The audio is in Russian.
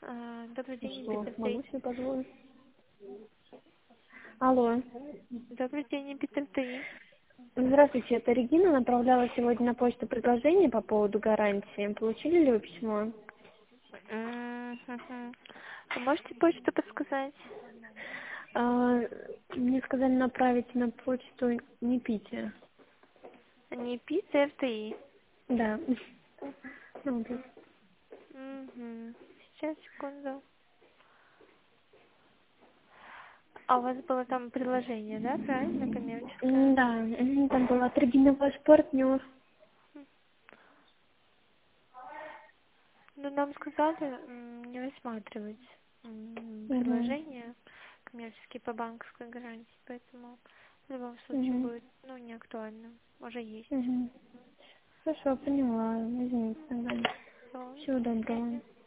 Добрый день, Что, Питер. могу себе позволить? Алло. Добрый день, Питер. Здравствуйте, это Регина. Направляла сегодня на почту предложение по поводу гарантии. Получили ли вы письмо? Вы можете почту подсказать? А, мне сказали направить на почту не пите. Не Питер, РТИ. Да. Ну, да. Сейчас, секунду. А у вас было там предложение, да, правильно, коммерческое? Да, там было от Регины ваш партнер. Ну, нам сказали не рассматривать Угу. предложение коммерческие по банковской гарантии, поэтому в любом случае Угу. будет, не актуально. Уже есть. Угу. Хорошо, поняла. Извините, тогда. Всё. Всего доброго.